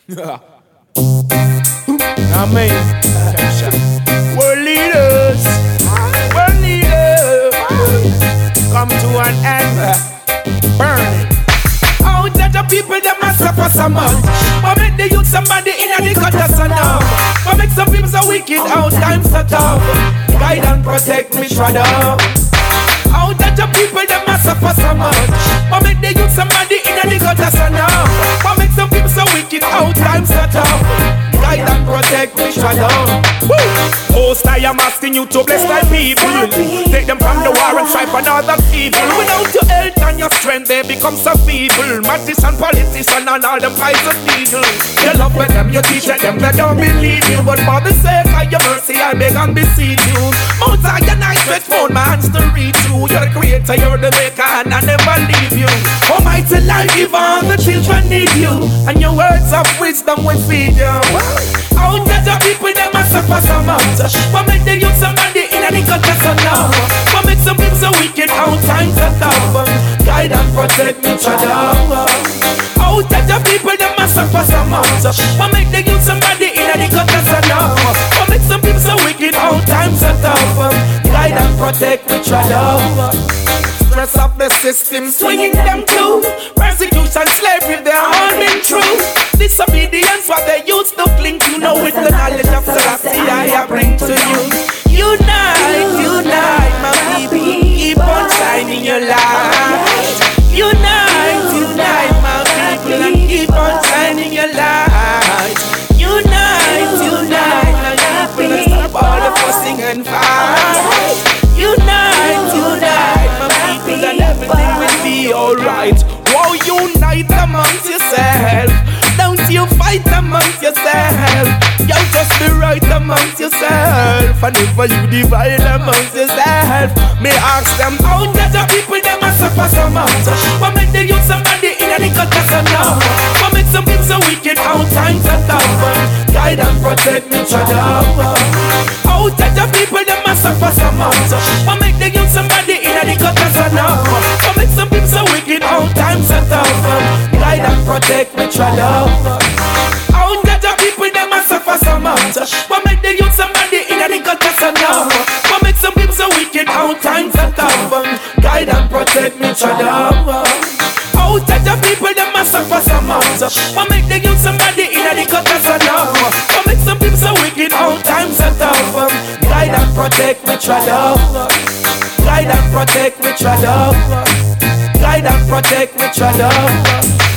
Amen. World leaders, come to an end. Burning. Out that the people that must suffer so much. But make the youth somebody in the gutter so now. But make some people so wicked, out time so tough. Guide and protect me, shredder. Out that the people that must suffer so much. But make the youth somebody in the gutter so now. But make some people so wicked, out time so tough. Guide and protect me, shredder. Host, I am asking you to bless thy people. Take them from the war and strive for other people. Without your health and your strength, they become so feeble. Magician, politician, and all them guys are legal. You love with them, you teach them, they don't believe you. But for the sake of your mercy, I beg and beseech you. Mount Zion, I stretch forth my hands to reach you. You're the creator, you're the maker, and I never leave you. Almighty life, give all the children need you. And your words of wisdom will feed you. Out that the people, they must suffer so much. But make the youth somebody in the gutter so now. But make some people so wicked, out times are tough. Guide and protect me, shredder. Out that the people, they must suffer so much. But make the youth somebody in the gutter so now. But make some people so wicked, out times are tough. Guide and protect me, shredder. Stress of the system, swinging them too. Persecution, slavery, they all been true. Disobedience, what they used to cling to. Now with the knowledge of Selassie, I bring to you. Unite, my people. Keep on shining your light. Unite, my people, and keep on shining your light. Unite, my people, and stop all the fussing and fight. Unite, my people, and everything will be alright. Whoa, unite amongst yourself. Don't you fight amongst yourself. You just be right amongst yourself. And if you divide amongst yourself, may ask them out that the people them must suffer so much. But make the youth somebody in the gutter so now. But make some people so wicked, out times are tough. Guide and protect me, shredder. Out that the people them must suffer so much. But make the youth somebody in the gutter so now. But make some people so wicked, out times are tough. Guide and protect me, shredder. Out that the people them must suffer so much. But make the youth somebody in the gutter so now. But make some people so wicked, out times are tough. Guide and protect me, shredder. Out that the people them must suffer so much. But make the youth somebody in the gutter so now. But make some people so wicked, out times are tough. Guide and protect me, shredder. Guide and protect me, shredder. Guide and protect me, shredder.